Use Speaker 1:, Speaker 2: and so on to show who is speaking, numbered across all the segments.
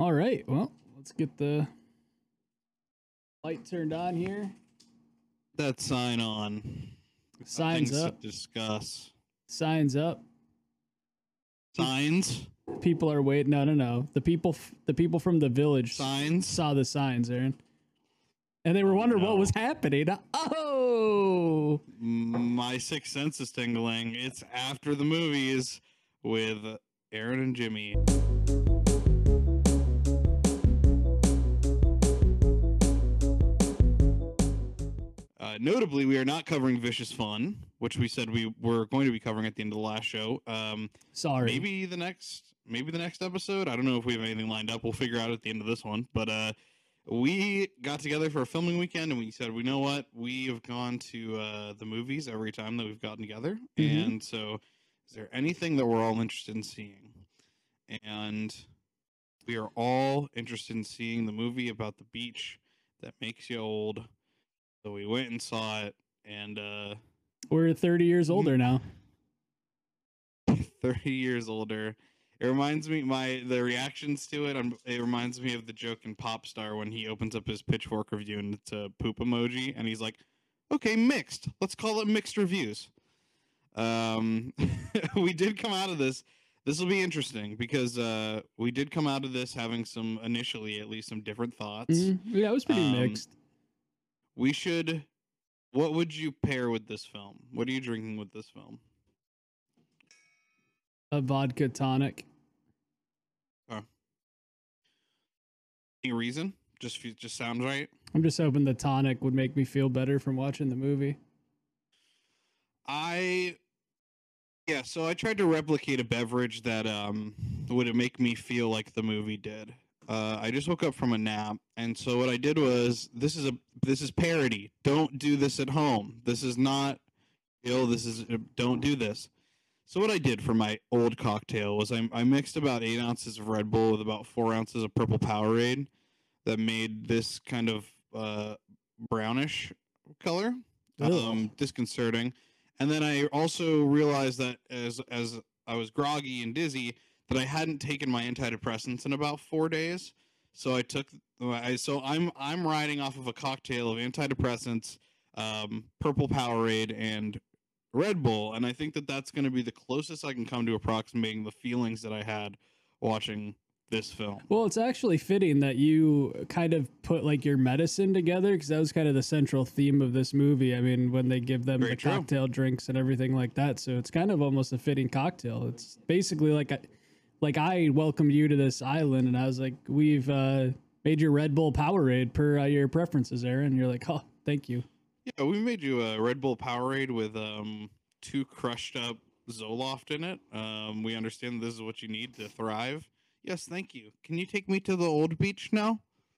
Speaker 1: All right. Well, let's get the light turned on here.
Speaker 2: That sign on.
Speaker 1: Signs
Speaker 2: Things
Speaker 1: up.
Speaker 2: to discuss.
Speaker 1: Signs up.
Speaker 2: Signs.
Speaker 1: People are waiting. No. The people from the village
Speaker 2: Signs.
Speaker 1: saw the signs, Aaron, and they were wondering what was happening. Oh,
Speaker 2: my sixth sense is tingling. It's after the movies with Aaron and Jimmy. Notably, we are not covering Vicious Fun, which we said we were going to be covering at the end of the last show.
Speaker 1: Sorry.
Speaker 2: Maybe the next episode. I don't know if we have anything lined up. We'll figure out at the end of this one. But we got together for a filming weekend, and we said, we know what? We have gone to the movies every time that we've gotten together.
Speaker 1: Mm-hmm.
Speaker 2: And so is there anything that we're all interested in seeing? And we are all interested in seeing the movie about the beach that makes you old. So we went and saw it, and
Speaker 1: we're 30 years older now.
Speaker 2: 30 years older. It reminds me the reactions to it. It reminds me of the joke in Popstar when he opens up his Pitchfork review and it's a poop emoji, and he's like, "Okay, mixed. Let's call it mixed reviews." We did come out of this. This will be interesting because we did come out of this having initially at least some different thoughts.
Speaker 1: Mm-hmm. Yeah, it was pretty mixed.
Speaker 2: What would you pair with this film? What are you drinking with this film?
Speaker 1: A vodka tonic.
Speaker 2: Any reason? Just sounds right.
Speaker 1: I'm just hoping the tonic would make me feel better from watching the movie.
Speaker 2: So I tried to replicate a beverage that would make me feel like the movie did. I just woke up from a nap, and so what I did was this is parody. Don't do this at home. This is not ill. Don't do this. So what I did for my old cocktail was I mixed about 8 ounces of Red Bull with about 4 ounces of Purple Powerade that made this kind of brownish color, disconcerting. And then I also realized that as I was groggy and dizzy, that I hadn't taken my antidepressants in about 4 days. So I'm riding off of a cocktail of antidepressants, Purple Powerade, and Red Bull, and I think that that's going to be the closest I can come to approximating the feelings that I had watching this film.
Speaker 1: Well, it's actually fitting that you kind of put like your medicine together, because that was kind of the central theme of this movie. I mean, when they give them the cocktail drinks and everything like that, so it's kind of almost a fitting cocktail. It's basically like I welcomed you to this island, and I was like, we've made your Red Bull Powerade per your preferences, Aaron. And you're like, oh, thank you.
Speaker 2: Yeah, we made you a Red Bull Powerade with 2 crushed up Zoloft in it. We understand this is what you need to thrive. Yes, thank you. Can you take me to the old beach now?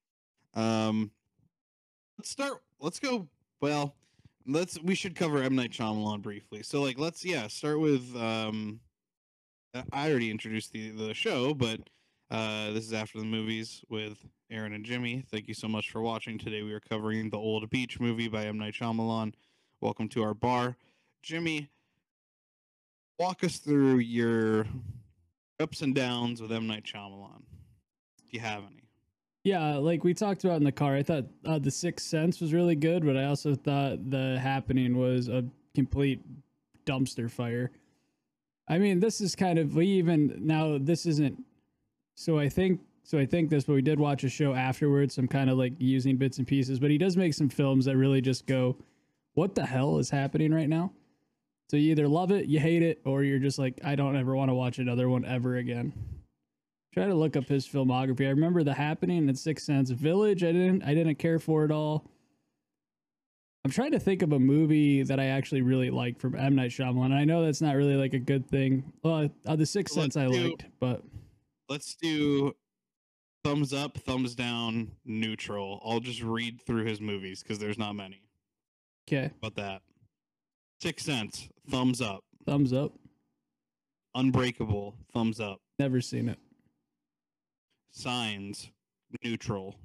Speaker 2: Let's go. Well, we should cover M. Night Shyamalan briefly. So let's start with I already introduced the show, but this is after the movies with Aaron and Jimmy. Thank you so much for watching. Today we are covering The Old Beach movie by M. Night Shyamalan. Welcome to our bar. Jimmy, walk us through your ups and downs with M. Night Shyamalan, if you have any.
Speaker 1: Yeah, like we talked about in the car, I thought The Sixth Sense was really good, but I also thought The Happening was a complete dumpster fire. I mean, this is kind of, this isn't, so I think this, but we did watch a show afterwards, so I'm kind of like using bits and pieces, but he does make some films that really just go, what the hell is happening right now? So you either love it, you hate it, or you're just like, I don't ever want to watch another one ever again. Try to look up his filmography. I remember The Happening and Sixth Sense. Village, I didn't care for it all. I'm trying to think of a movie that I actually really liked from M. Night Shyamalan. I know that's not really like a good thing. Well, The Sixth Sense I liked, but
Speaker 2: let's do thumbs up, thumbs down, neutral. I'll just read through his movies because there's not many.
Speaker 1: Okay.
Speaker 2: How about that? Sixth Sense, thumbs up.
Speaker 1: Thumbs up.
Speaker 2: Unbreakable, thumbs up.
Speaker 1: Never seen it.
Speaker 2: Signs, neutral.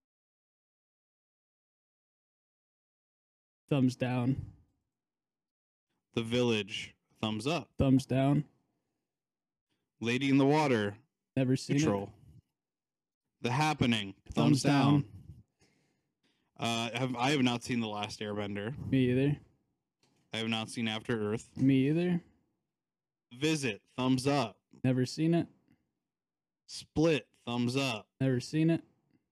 Speaker 1: Thumbs down.
Speaker 2: The Village, thumbs up.
Speaker 1: Thumbs down.
Speaker 2: Lady in the Water,
Speaker 1: never seen
Speaker 2: neutral. The Happening. Thumbs down. I have not seen The Last Airbender.
Speaker 1: Me either.
Speaker 2: I have not seen After Earth.
Speaker 1: Me either.
Speaker 2: Visit. Thumbs up.
Speaker 1: Never seen it.
Speaker 2: Split. Thumbs up.
Speaker 1: Never seen it.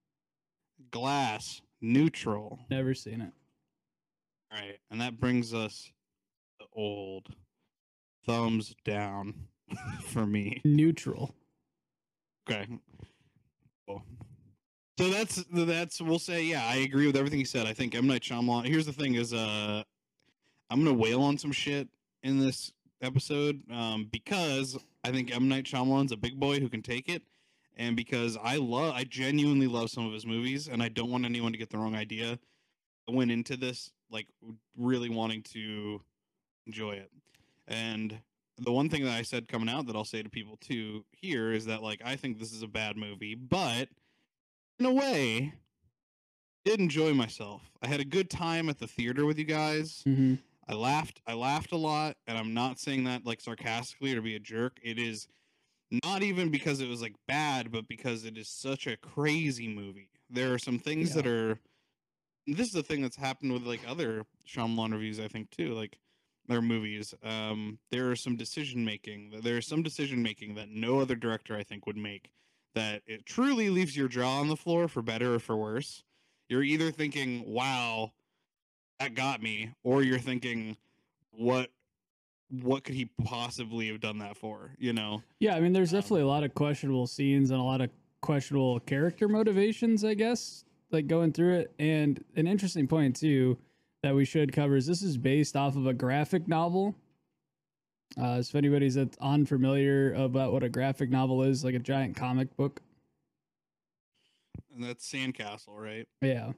Speaker 2: Glass. Neutral.
Speaker 1: Never seen it.
Speaker 2: All right, and that brings us to Old. Thumbs down for me.
Speaker 1: Neutral.
Speaker 2: Okay. Cool. So that's we'll say, yeah, I agree with everything he said. I think M. Night Shyamalan. Here's the thing: is I'm gonna wail on some shit in this episode because I think M. Night Shyamalan's a big boy who can take it, and because I genuinely love some of his movies, and I don't want anyone to get the wrong idea. I went into this like really wanting to enjoy it, and the one thing that I said coming out that I'll say to people too here is that like I think this is a bad movie, but in a way, I did enjoy myself. I had a good time at the theater with you guys.
Speaker 1: Mm-hmm.
Speaker 2: I laughed a lot, and I'm not saying that like sarcastically or to be a jerk. It is not even because it was like bad, but because it is such a crazy movie. There are some things that are. This is the thing that's happened with like other Shyamalan reviews, I think too. Like their movies, there are some decision making. There is some decision making that no other director I think would make. That it truly leaves your jaw on the floor for better or for worse. You're either thinking, "Wow, that got me," or you're thinking, "What could he possibly have done that for?" You know?
Speaker 1: Yeah, I mean, there's definitely a lot of questionable scenes and a lot of questionable character motivations, I guess, like going through it. And an interesting point too that we should cover is this is based off of a graphic novel. So if anybody's unfamiliar about what a graphic novel is, like a giant comic book.
Speaker 2: And that's Sandcastle, right?
Speaker 1: Yeah.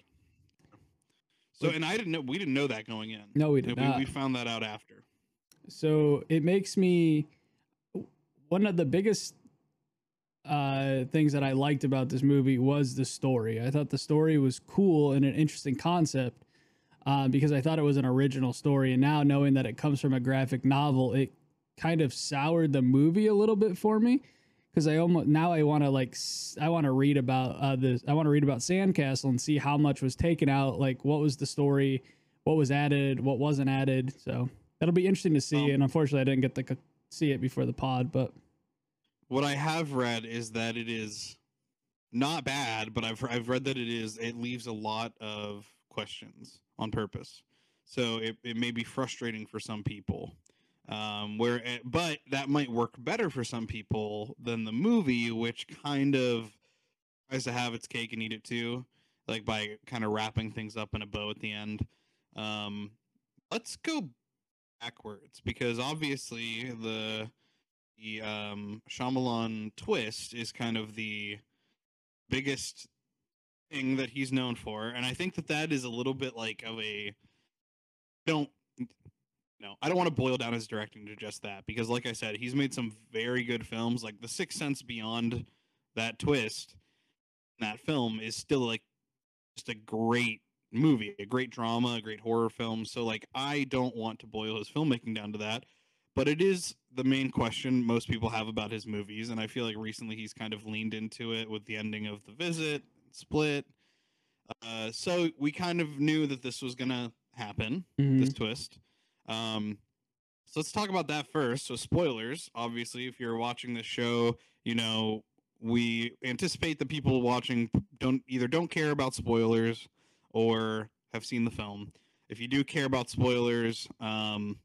Speaker 2: So, and I didn't know, we didn't know that going in.
Speaker 1: No, we did not.
Speaker 2: We found that out after.
Speaker 1: So it makes me, one of the biggest things that I liked about this movie was the story. I thought the story was cool and an interesting concept because I thought it was an original story. And now knowing that it comes from a graphic novel, it kind of soured the movie a little bit for me. Because I want to read about this. I want to read about Sandcastle and see how much was taken out. Like, what was the story? What was added? What wasn't added? So that'll be interesting to see. And unfortunately, I didn't get to see it before the pod. But
Speaker 2: what I have read is that it is not bad, but I've read that it leaves a lot of questions on purpose. So it may be frustrating for some people. But that might work better for some people than the movie, which kind of tries to have its cake and eat it too, like by kind of wrapping things up in a bow at the end. Let's go backwards because obviously the Shyamalan twist is kind of the biggest thing that he's known for, and I think that is a little bit like of a I don't want to boil down his directing to just that because, like I said, he's made some very good films. Like The Sixth Sense, beyond that twist, that film is still like just a great movie, a great drama, a great horror film. So, like, I don't want to boil his filmmaking down to that, but it is the main question most people have about his movies, and I feel like recently he's kind of leaned into it with the ending of The Visit, Split. So we kind of knew that this was gonna happen, this twist. So let's talk about that first. So spoilers, obviously, if you're watching this show, you know, we anticipate that people watching don't care about spoilers or have seen the film. If you do care about spoilers, come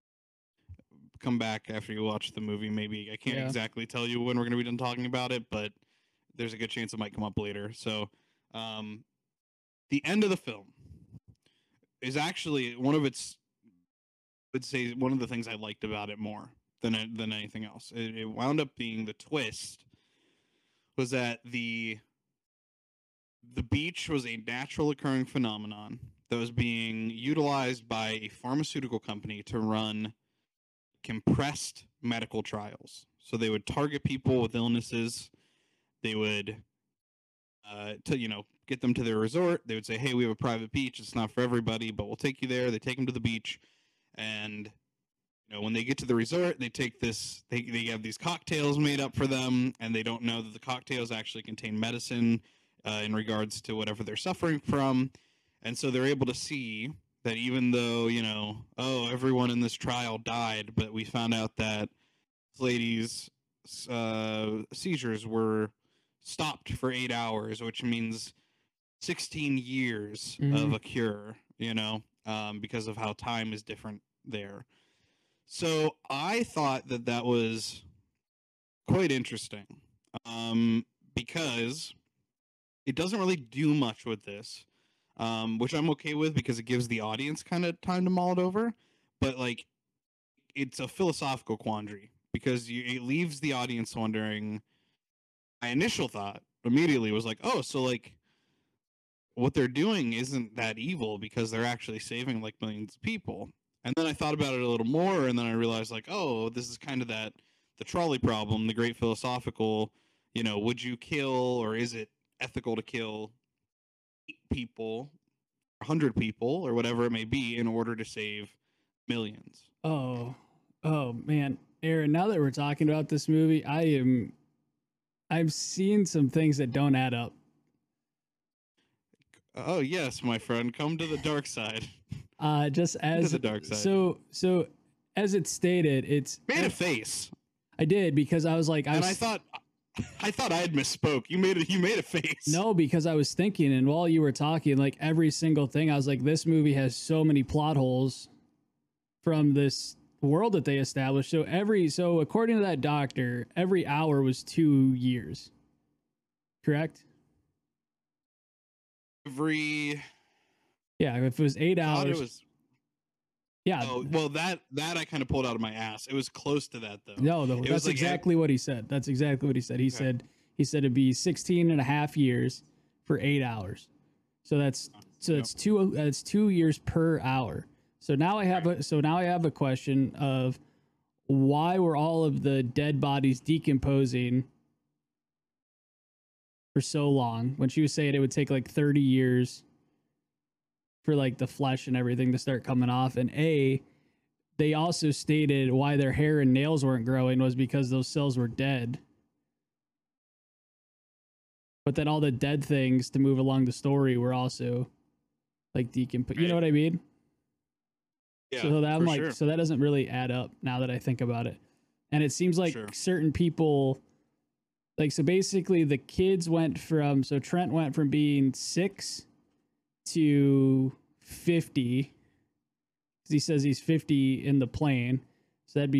Speaker 2: back after you watch the movie. Maybe I can't exactly tell you when we're going to be done talking about it, but there's a good chance it might come up later. So, the end of the film is actually one of the things I liked about it more than anything else. It wound up being the twist was that the beach was a natural occurring phenomenon that was being utilized by a pharmaceutical company to run compressed medical trials. So they would target people with illnesses. They would get them to their resort. They would say, hey, we have a private beach. It's not for everybody, but we'll take you there. They take them to the beach, and when they get to the resort, they take this. They have these cocktails made up for them, and they don't know that the cocktails actually contain medicine in regards to whatever they're suffering from, and so they're able to see that even though oh, everyone in this trial died, but we found out that this lady's seizures were stopped for 8 hours, which means 16 years of a cure. Because of how time is different there. So I thought that was quite interesting, because it doesn't really do much with this, which I'm okay with because it gives the audience kind of time to mull it over. But like, it's a philosophical quandary because it leaves the audience wondering. My initial thought immediately was like, oh, so like what they're doing isn't that evil because they're actually saving like millions of people. And then I thought about it a little more, and then I realized, like, oh, this is kind of the trolley problem, the great philosophical, would you kill, or is it ethical to kill 8 people, 100 people, or whatever it may be, in order to save millions?
Speaker 1: Oh man, Aaron. Now that we're talking about this movie, I'm seeing some things that don't add up.
Speaker 2: Oh yes, my friend, come to the dark side.
Speaker 1: Just as
Speaker 2: the dark side.
Speaker 1: So as it stated, it's
Speaker 2: made a face.
Speaker 1: I did because I was like,
Speaker 2: I thought I had misspoke. You made a face.
Speaker 1: No, because I was thinking, and while you were talking, like every single thing, I was like, this movie has so many plot holes from this world that they established. So according to that doctor, every hour was 2 years. Correct? Yeah, if it was 8 hours.
Speaker 2: It was,
Speaker 1: yeah.
Speaker 2: Oh, well, that I kind of pulled out of my ass. It was close to that, though.
Speaker 1: No, that's exactly what he said. That's exactly what he said. He said it'd be 16 and a half years for 8 hours. So that's 2 years per hour. So now I have a question of why were all of the dead bodies decomposing for so long when she was saying it would take like 30 years for like the flesh and everything to start coming off. And they also stated why their hair and nails weren't growing was because those cells were dead. But then all the dead things to move along the story were also like decomposed. You know what I mean?
Speaker 2: Yeah.
Speaker 1: So that I'm like, sure. So that doesn't really add up now that I think about it. And it seems like certain people, like, so basically the kids Trent went from being 6 to 50. He says he's 50 in the plane. So that'd be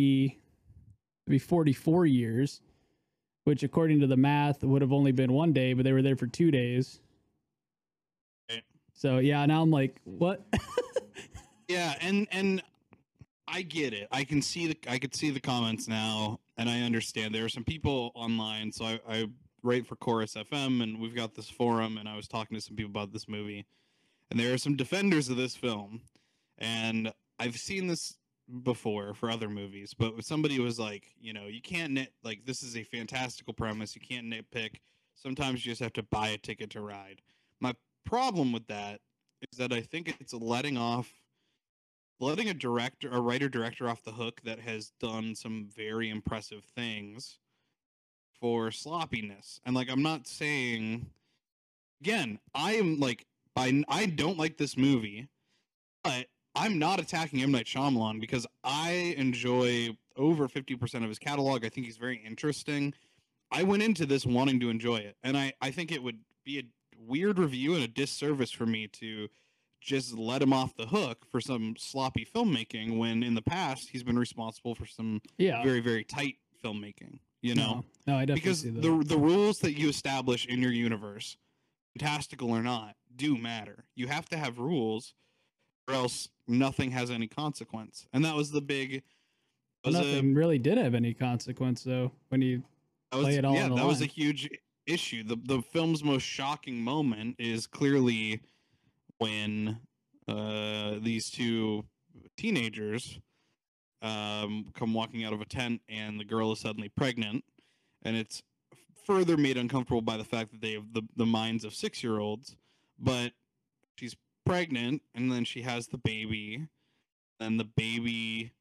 Speaker 1: 44 years, which according to the math would have only been 1 day, but they were there for 2 days.
Speaker 2: Okay.
Speaker 1: So yeah, now I'm like, what?
Speaker 2: Yeah, and I get it. I could see the comments now, and I understand. There are some people online, so I write for Chorus FM, and we've got this forum, and I was talking to some people about this movie, and there are some defenders of this film, and I've seen this before for other movies, but somebody was like, you can't this is a fantastical premise. You can't nitpick. Sometimes you just have to buy a ticket to ride. My problem with that is that I think it's letting a writer-director off the hook that has done some very impressive things for sloppiness. And I'm not saying, again, I don't like this movie, but I'm not attacking M. Night Shyamalan because I enjoy over 50% of his catalog. I think he's very interesting. I went into this wanting to enjoy it, and I think it would be a weird review and a disservice for me to just let him off the hook for some sloppy filmmaking when in the past he's been responsible for some very, very tight filmmaking,
Speaker 1: No, I definitely
Speaker 2: because
Speaker 1: see that.
Speaker 2: the rules that you establish in your universe, fantastical or not, do matter. You have to have rules or else nothing has any consequence. And that was the big...
Speaker 1: Nothing really did have any consequence, though, when you play it all on the line.
Speaker 2: That was a huge issue. The film's most shocking moment is clearly when these two teenagers come walking out of a tent and the girl is suddenly pregnant, and it's further made uncomfortable by the fact that they have the minds of 6-year-olds, but she's pregnant and then she has the baby, and the baby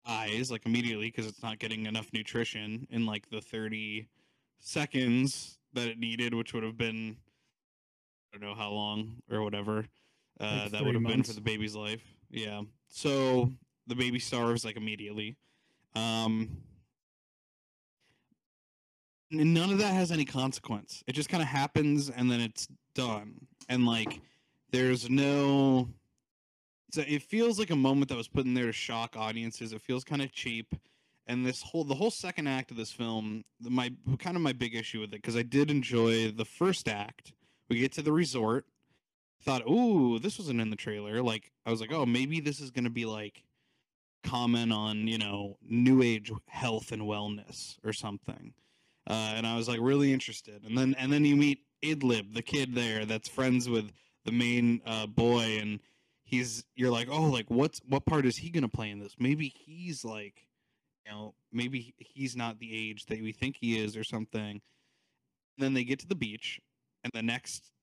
Speaker 2: dies like immediately because it's not getting enough nutrition in like the 30 seconds that it needed, which would have been, I don't know how long or whatever
Speaker 1: Like
Speaker 2: that would have been for
Speaker 1: 3 months.
Speaker 2: the baby's life. Yeah. So the baby starves like immediately. Um, None of that has any consequence. It just kind of happens and then it's done. And like, there's no. It feels like a moment that was put in there to shock audiences. It feels kind of cheap. And the whole second act of this film, my big issue with it, because I did enjoy the first act. We get to the resort. Thought, ooh, this wasn't in the trailer. Like, I was like, oh, maybe this is gonna be like comment on, new age health and wellness or something. And I was like really interested. And then you meet Idlib, the kid there that's friends with the main boy, and you're like, oh, like what part is he gonna play in this? Maybe he's like, maybe he's not the age that we think he is or something. And then they get to the beach, and the next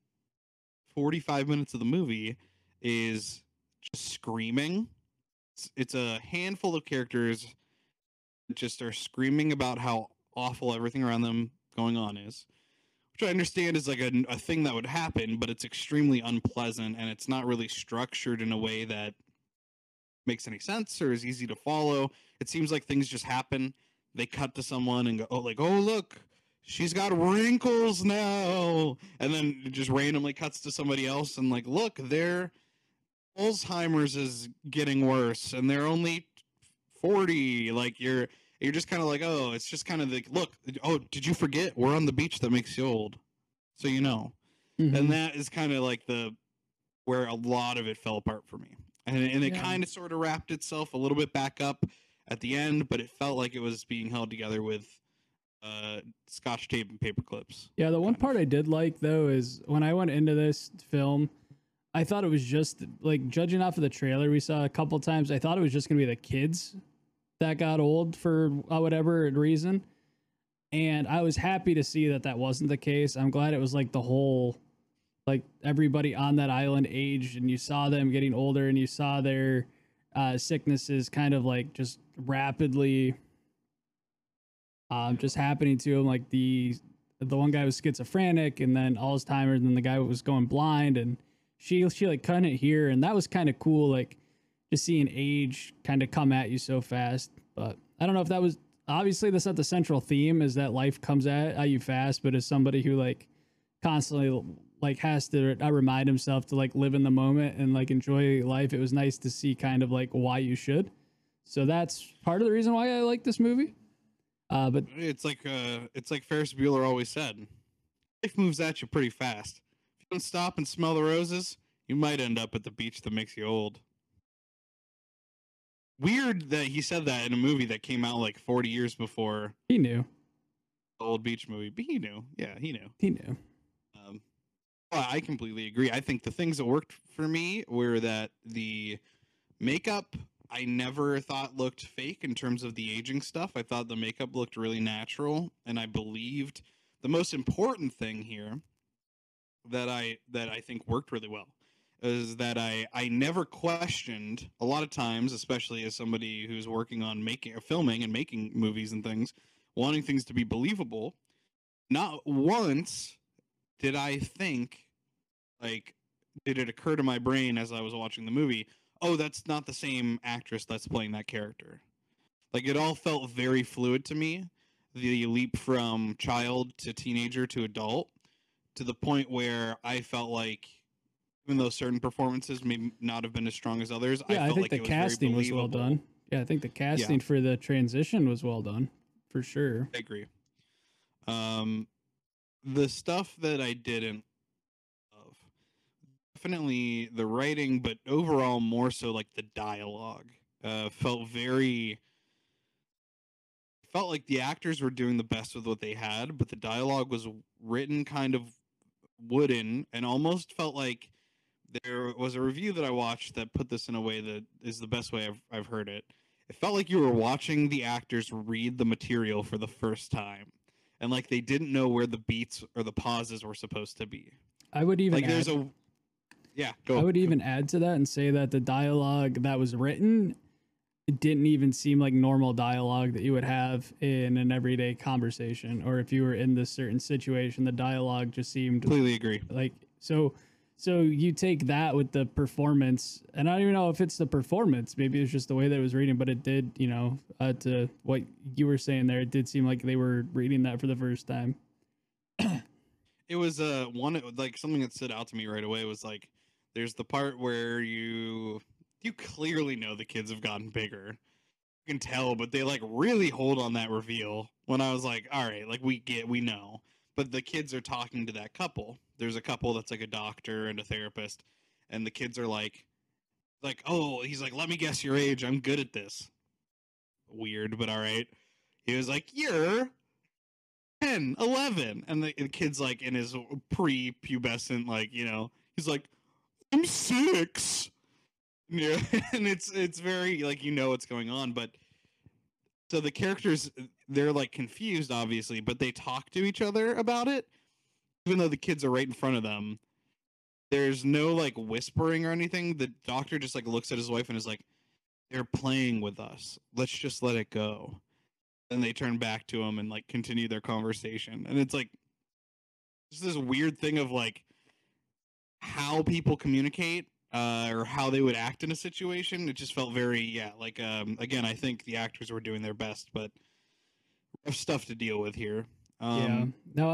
Speaker 2: 45 minutes of the movie is just screaming. It's a handful of characters that just are screaming about how awful everything around them going on is, which I understand is like a thing that would happen, but it's extremely unpleasant and it's not really structured in a way that makes any sense or is easy to follow. It seems like things just happen. They cut to someone and go, oh, like, oh, look, she's got wrinkles now. And then it just randomly cuts to somebody else and like, look, their Alzheimer's is getting worse and they're only 40. Like you're just kind of like, oh, it's just kind of like, look, oh, did you forget? We're on the beach that makes you old. So And that is kind of like where a lot of it fell apart for me. And it kind of sort of wrapped itself a little bit back up at the end, but it felt like it was being held together with scotch tape and paper clips.
Speaker 1: Yeah, the one part I did like though is when I went into this film, I thought it was just like, judging off of the trailer we saw a couple times, I thought it was just gonna be the kids that got old for whatever reason. And I was happy to see that wasn't the case. I'm glad it was like the whole, like everybody on that island aged and you saw them getting older and you saw their sicknesses kind of like just rapidly just happening to them. Like the one guy was schizophrenic and then Alzheimer's, and then the guy was going blind, and she like couldn't hear, and that was kind of cool, like just seeing age kind of come at you so fast. But I don't know if that was, obviously that's not the central theme, is that life comes at you fast, but as somebody who like constantly like has to remind himself to like live in the moment and like enjoy life, it was nice to see kind of like why you should. So that's part of the reason why I like this movie. But
Speaker 2: it's like Ferris Bueller always said, life moves at you pretty fast. If you don't stop and smell the roses, you might end up at the beach that makes you old. Weird that he said that in a movie that came out like 40 years before.
Speaker 1: He knew.
Speaker 2: The old beach movie, but he knew. Yeah, he knew.
Speaker 1: He knew.
Speaker 2: Well, I completely agree. I think the things that worked for me were that the makeup I never thought looked fake in terms of the aging stuff. I thought the makeup looked really natural, and I believed the most important thing here that I think worked really well is that I never questioned a lot of times, especially as somebody who's working on filming and making movies and things, wanting things to be believable. Not once did I think, like, did it occur to my brain as I was watching the movie, oh, that's not the same actress that's playing that character. Like, it all felt very fluid to me. The leap from child to teenager to adult, to the point where I felt like, even though certain performances may not have been as strong as others,
Speaker 1: yeah,
Speaker 2: I felt
Speaker 1: think
Speaker 2: like
Speaker 1: the casting was well done. Yeah, I think the casting for the transition was well done, for sure.
Speaker 2: I agree. The stuff that I didn't love, definitely the writing, but overall more so like the dialogue. Felt like the actors were doing the best with what they had, but the dialogue was written kind of wooden and almost felt like there was a review that I watched that put this in a way that is the best way I've heard it. It felt like you were watching the actors read the material for the first time, and like they didn't know where the beats or the pauses were supposed to be.
Speaker 1: I would even
Speaker 2: like there's a yeah. Go.
Speaker 1: I would even add to that and say that the dialogue that was written it didn't even seem like normal dialogue that you would have in an everyday conversation, or if you were in this certain situation, the dialogue just seemed
Speaker 2: Completely agree.
Speaker 1: like so you take that with the performance, and I don't even know if it's the performance, maybe it's just the way that it was reading, but it did, to what you were saying there, it did seem like they were reading that for the first time.
Speaker 2: It was one like something that stood out to me right away was like there's the part where you clearly know the kids have gotten bigger. You can tell, but they like really hold on that reveal when I was like, all right, like we know. But the kids are talking to that couple. There's a couple that's like a doctor and a therapist, and the kids are like, oh, he's like, let me guess your age. I'm good at this. Weird, but all right. He was like, you're 10, 11. And the kid's like in his pre-pubescent, like, he's like, I'm 6. Yeah, and it's very like what's going on, but so the characters, they're like confused obviously, but they talk to each other about it even though the kids are right in front of them. There's no like whispering or anything. The doctor just like looks at his wife and is like, they're playing with us, let's just let it go. Then they turn back to him and like continue their conversation, and it's like just this weird thing of like how people communicate or how they would act in a situation. It just felt very, like, again, I think the actors were doing their best, but rough stuff to deal with here.
Speaker 1: Yeah, no,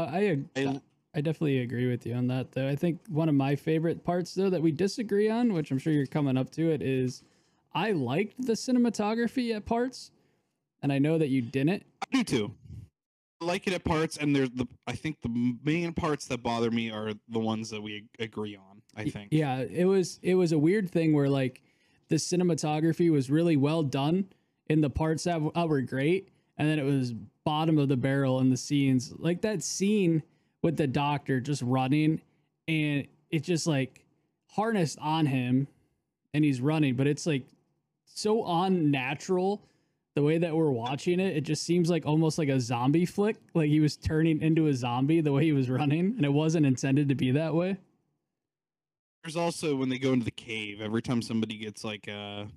Speaker 1: I definitely agree with you on that, though. I think one of my favorite parts, though, that we disagree on, which I'm sure you're coming up to it, is I liked the cinematography at parts, and I know that you didn't.
Speaker 2: I do too. I like it at parts, and I think the main parts that bother me are the ones that we agree on. I think.
Speaker 1: Yeah, it was a weird thing where like the cinematography was really well done in the parts that were great, and then it was bottom of the barrel in the scenes. Like that scene with the doctor just running, and it just like harnessed on him, and he's running, but it's like so unnatural. The way that we're watching it, it just seems like almost like a zombie flick. Like he was turning into a zombie the way he was running, and it wasn't intended to be that way.
Speaker 2: There's also when they go into the cave, every time somebody gets like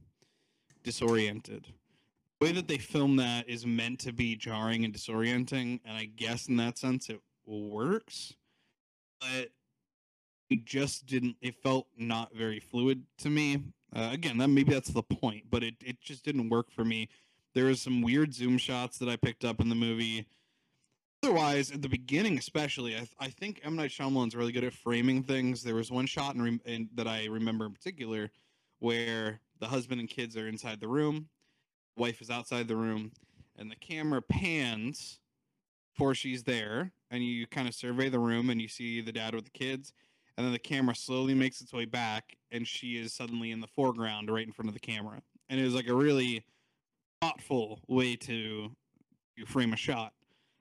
Speaker 2: disoriented, the way that they film that is meant to be jarring and disorienting, and I guess in that sense it works, but it just didn't. It felt not very fluid to me. Again, maybe that's the point, but it just didn't work for me. There was some weird zoom shots that I picked up in the movie. Otherwise, at the beginning, especially, I think M. Night Shyamalan's really good at framing things. There was one shot that I remember in particular where the husband and kids are inside the room, wife is outside the room, and the camera pans before she's there, and you kind of survey the room, and you see the dad with the kids, and then the camera slowly makes its way back, and she is suddenly in the foreground right in front of the camera. And it was like a really thoughtful way to frame a shot.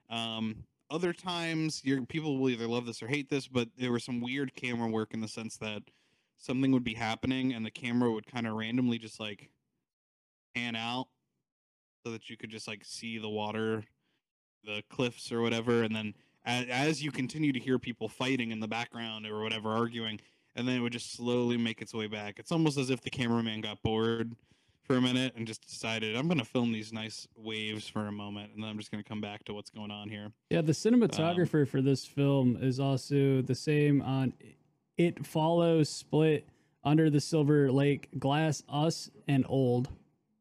Speaker 2: Other times, people will either love this or hate this, but there was some weird camera work in the sense that something would be happening and the camera would kind of randomly just like pan out so that you could just like see the water, the cliffs or whatever, and then as you continue to hear people fighting in the background or whatever, arguing, and then it would just slowly make its way back. It's almost as if the cameraman got bored for a minute and just decided, I'm going to film these nice waves for a moment, and then I'm just going to come back to what's going on here.
Speaker 1: Yeah, the cinematographer for this film is also the same on It Follows, Split, Under the Silver Lake, Glass, Us, and Old.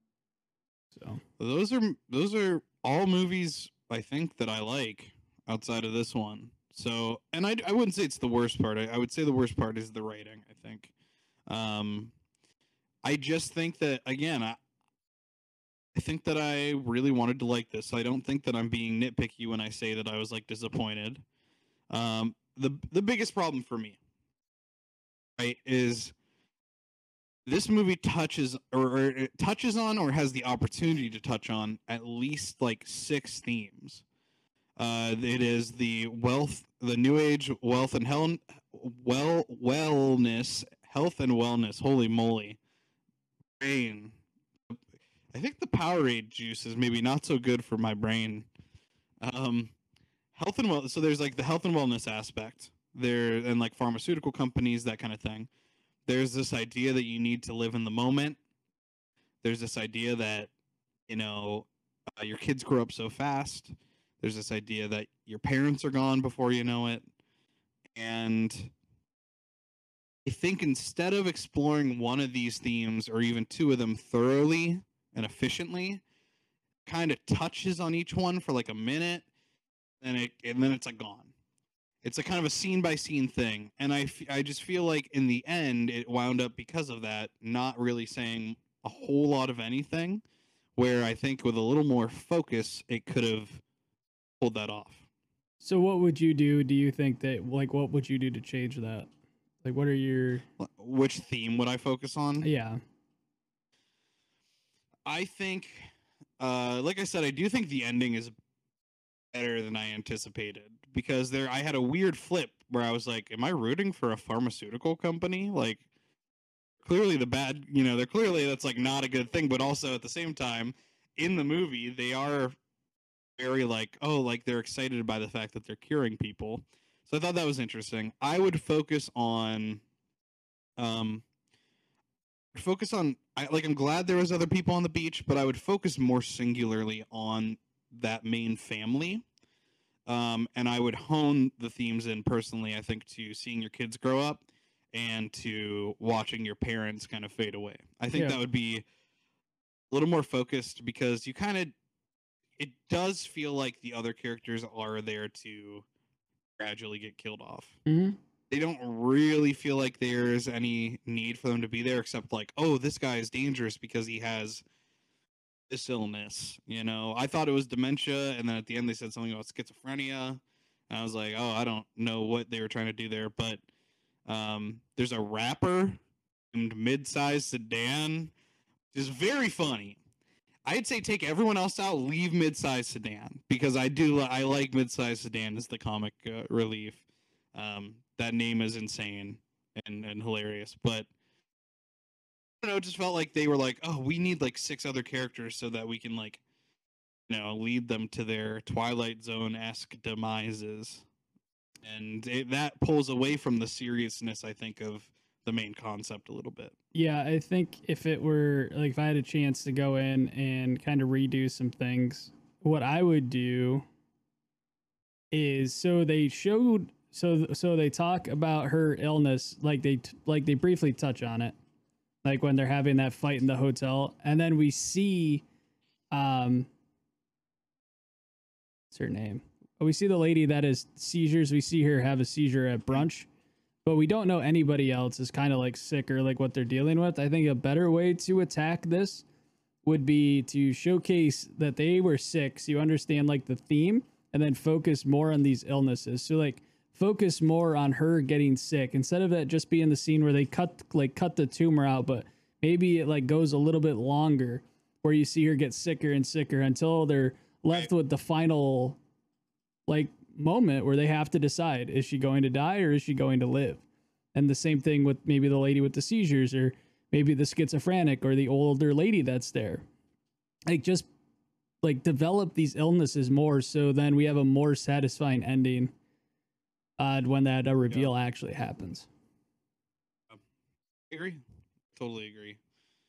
Speaker 1: So
Speaker 2: those are all movies I think that I like outside of this one. So, and I wouldn't say it's the worst part. I would say the worst part is the writing, I think. I just think that, again, I think that I really wanted to like this. I don't think that I'm being nitpicky when I say that I was like disappointed. The biggest problem for me, right, is this movie touches on or has the opportunity to touch on at least like 6 themes. It is the new age, wealth and wellness, health and wellness. Holy moly. Brain. I think the Powerade juice is maybe not so good for my brain. Health and wellness. So there's like the health and wellness aspect there, and like pharmaceutical companies, that kind of thing. There's this idea that you need to live in the moment. There's this idea that, you know, your kids grow up so fast. There's this idea that your parents are gone before you know it. And I think instead of exploring one of these themes or even two of them thoroughly and efficiently, kind of touches on each one for like a minute, and then it's like gone. It's a kind of a scene by scene thing, and I just feel like in the end it wound up, because of that, not really saying a whole lot of anything. Where I think with a little more focus, it could have pulled that off.
Speaker 1: So what would you do? Do you think that like what would you do to change that? Like what are your
Speaker 2: Which theme would I focus on?
Speaker 1: yeah.
Speaker 2: I think, like I said, I do think the ending is better than I anticipated, because I had a weird flip where I was like, am I rooting for a pharmaceutical company? Like, clearly the bad, they're clearly, that's like not a good thing, but also at the same time, in the movie, they are very like, oh, like they're excited by the fact that they're curing people. So I thought that was interesting. I would focus on, um, I'm glad there was other people on the beach, but I would focus more singularly on that main family. And I would hone the themes in personally, I think, to seeing your kids grow up and to watching your parents kind of fade away. I think that would be a little more focused, because it does feel like the other characters are there to gradually get killed off.
Speaker 1: Mm-hmm.
Speaker 2: They don't really feel like there's any need for them to be there, except like, oh, this guy is dangerous because he has this illness. I thought it was dementia, and then at the end they said something about schizophrenia. And I was like, oh, I don't know what they were trying to do there, but there's a rapper named Midsize Sedan, which is very funny. I'd say take everyone else out, leave Midsize Sedan, because I like Midsize Sedan as the comic relief. That name is insane and hilarious, but I don't know, it just felt like they were like, oh, we need like 6 other characters so that we can like, lead them to their Twilight Zone-esque demises, and that pulls away from the seriousness, I think, of the main concept a little bit.
Speaker 1: Yeah, I think if it were like if I had a chance to go in and kind of redo some things, what I would do is so they talk about her illness, like they briefly touch on it, like when they're having that fight in the hotel, and then we see what's her name? We see the lady that has seizures. We see her have a seizure at brunch, but we don't know anybody else is kind of like sick or like what they're dealing with. I think a better way to attack this would be to showcase that they were sick, so you understand like the theme, and then focus more on these illnesses. So like focus more on her getting sick instead of that just being the scene where they cut the tumor out, but maybe it like goes a little bit longer where you see her get sicker and sicker until they're left with the final like moment where they have to decide, is she going to die or is she going to live? And the same thing with maybe the lady with the seizures, or maybe the schizophrenic, or the older lady that's there. Like just like develop these illnesses more, so then we have a more satisfying ending when that reveal actually happens.
Speaker 2: I agree. Totally agree.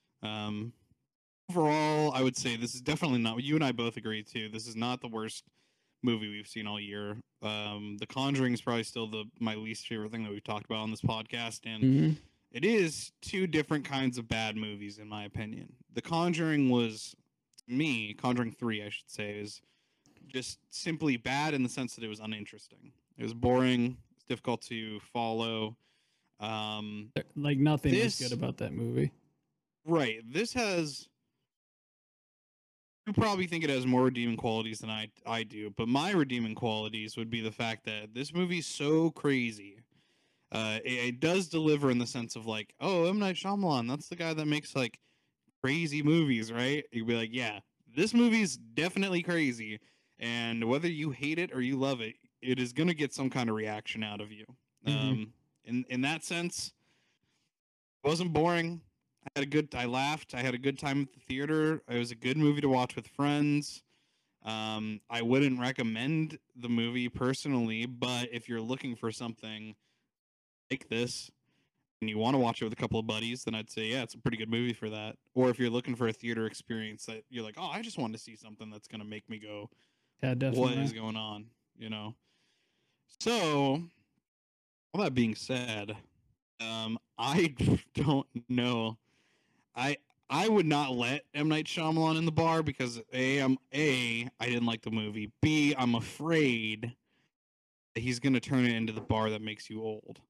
Speaker 2: Overall, I would say this is definitely not, you and I both agree too, this is not the worst movie we've seen all year. The Conjuring is probably still my least favorite thing that we've talked about on this podcast, and it is 2 different kinds of bad movies in my opinion. The Conjuring was, to me, Conjuring 3 I should say, is just simply bad in the sense that it was uninteresting. It was boring, it's difficult to follow.
Speaker 1: Like nothing is good about that movie.
Speaker 2: Right. This has, you probably think it has more redeeming qualities than I do, but my redeeming qualities would be the fact that this movie's so crazy. It does deliver in the sense of like, oh, M. Night Shyamalan, that's the guy that makes like crazy movies, right? You'd be like, yeah, this movie's definitely crazy, and whether you hate it or you love it, it is going to get some kind of reaction out of you. In that sense, it wasn't boring. I laughed. I had a good time at the theater. It was a good movie to watch with friends. I wouldn't recommend the movie personally, but if you're looking for something like this, and you want to watch it with a couple of buddies, then I'd say, yeah, it's a pretty good movie for that. Or if you're looking for a theater experience that you're like, oh, I just want to see something that's going to make me go,
Speaker 1: Yeah,
Speaker 2: what
Speaker 1: definitely.
Speaker 2: is going on? You know? So, all that being said, I don't know. I I would not let M Night Shyamalan in the bar because I didn't like the movie. B, I'm afraid that he's gonna turn it into the bar that makes you old.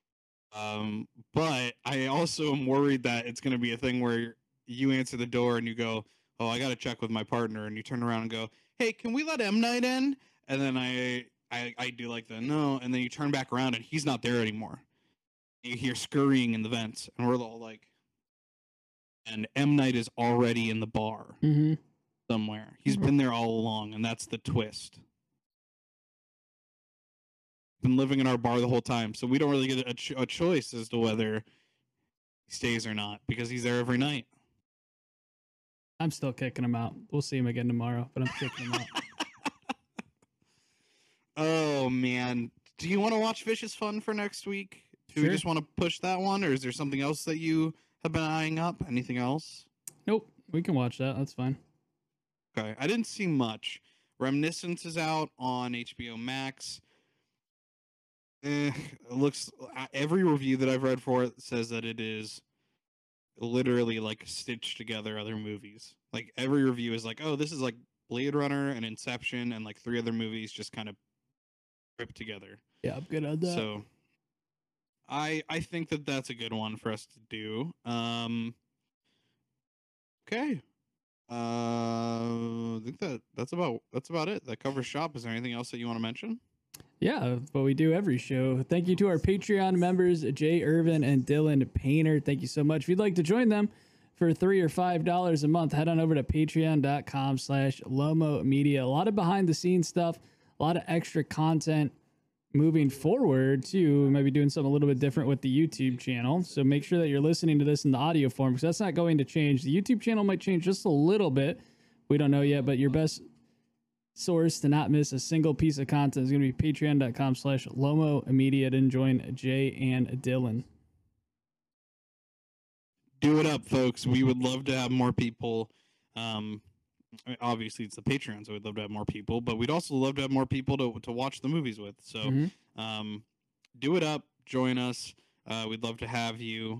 Speaker 2: But I also am worried that it's gonna be a thing where you answer the door and you go, "Oh, I gotta check with my partner," and you turn around and go, "Hey, can we let M Night in?" And then I do like the no, and then you turn back around and he's not there anymore. You hear scurrying in the vents, and we're all like, and M Night is already in the bar
Speaker 1: Mm-hmm.
Speaker 2: somewhere. He's been there all along, and that's the twist. Been living in our bar the whole time, so we don't really get a choice as to whether he stays or not because he's there every night.
Speaker 1: I'm still kicking him out. We'll see him again tomorrow, but I'm kicking him out.
Speaker 2: Oh man, do you want to watch Vicious Fun for next week? Do
Speaker 1: Sure.
Speaker 2: we just want to push that one, or is there something else that you have been eyeing up? Anything else?
Speaker 1: Nope. We can watch that. That's fine.
Speaker 2: Okay, I didn't see much. Reminiscence is out on HBO Max. It looks every review that I've read for it says that it is literally like stitched together other movies. Like every review is like, oh, this is like Blade Runner and Inception and like 3 other movies just kind of ripped together.
Speaker 1: Yeah, I'm good on that.
Speaker 2: So I think that that's a good one for us to do. Okay. I think that's about it. That covers shop. Is there anything else that you want to mention?
Speaker 1: Yeah, but we do every show. Thank you to our Patreon members, Jay Irvin and Dylan Painter. Thank you so much. If you'd like to join them for $3 or $5 a month, head on over to patreon.com/Lomo Media. A lot of behind the scenes stuff, a lot of extra content moving forward too. We might be doing something a little bit different with the YouTube channel. So make sure that you're listening to this in the audio form because that's not going to change. The YouTube channel might change just a little bit. We don't know yet, but your best source to not miss a single piece of content is going to be patreon.com/Lomo Media and join Jay and Dylan.
Speaker 2: Do it up, folks. We would love to have more people. I mean, obviously, it's the Patreon, so we'd love to have more people, but we'd also love to have more people to watch the movies with. So do it up. Join us. We'd love to have you.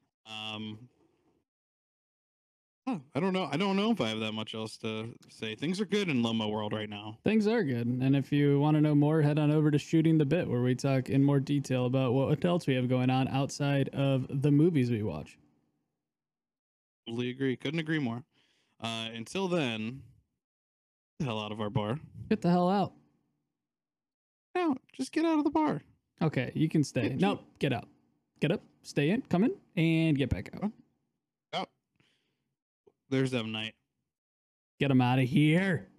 Speaker 2: I don't know. I don't know if I have that much else to say. Things are good in Lomo world right now.
Speaker 1: Things are good. And if you want to know more, head on over to Shooting the Bit, where we talk in more detail about what else we have going on outside of the movies we watch.
Speaker 2: Totally agree. Couldn't agree more. Until then, get the hell out of our bar.
Speaker 1: Get the hell out.
Speaker 2: No, just get out of the bar.
Speaker 1: Okay, you can stay. Nope, get out. Get up, stay in, come in, and get back out.
Speaker 2: Out. There's M Night.
Speaker 1: Get him out of here.